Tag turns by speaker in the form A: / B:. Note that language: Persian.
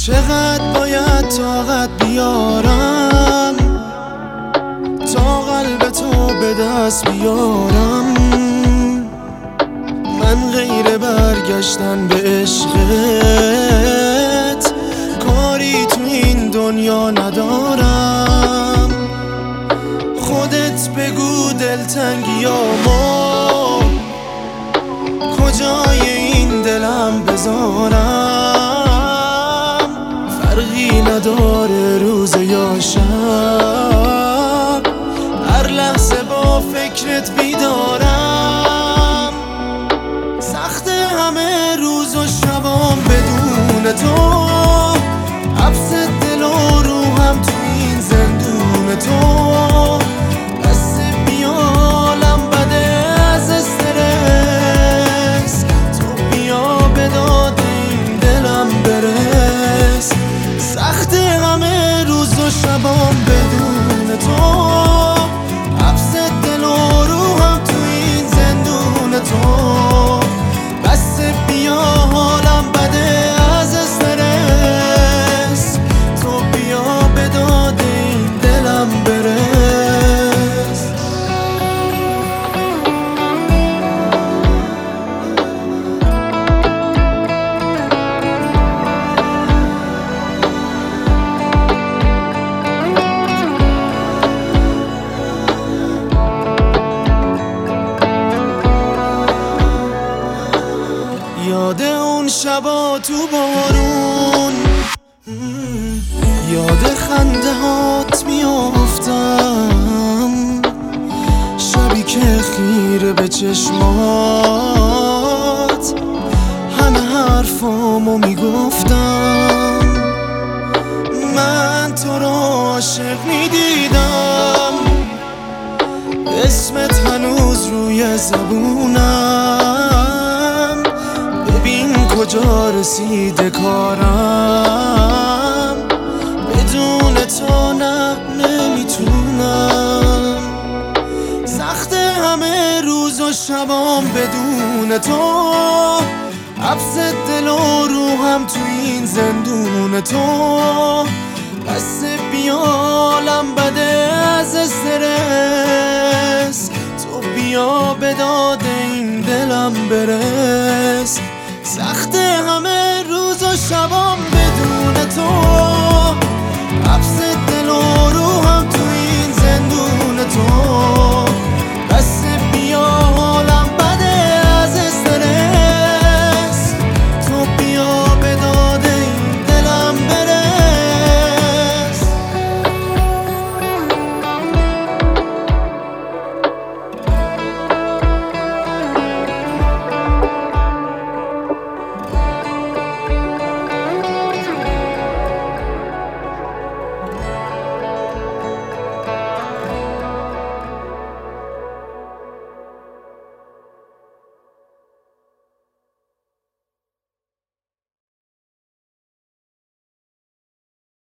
A: چقدر باید طاقت بیارم تا قلب تو به دست بیارم؟ من غیر برگشتن به عشقت کاری تو این دنیا ندارم. خودت بگو دلتنگیامو کجای این دلم بذارم؟ فرقی نداره روز یا شب، هر لحظه با فکرت بیدارم. سخت همه روز و شبام بدون تو، حبس دل و روحم تو این زندون تو. دست بیالم بده از استرس، تو بیا به داد این دلم برس. سخت همه روز و شبام بدون تو، حبس دل و روحم تو این زندون تو. بس بیا حالم بده از استرس، تو بیا به داد این دلم برس. یاد اون شبا تو بارون، یاد خنده هات میافتم. شبی که خیره به چشمات همه حرفامو میگفتم. من تو رو عاشق میدیدم، اسمت هنوز روی زبونم. ببین کجا رسیده کارم، بدون تو نه نمیتونم. سخت همه روز و شبام بدون تو، حبس دل و روحم تو این زندون تو. بس بیالم بده از استرس، تو بیا به داد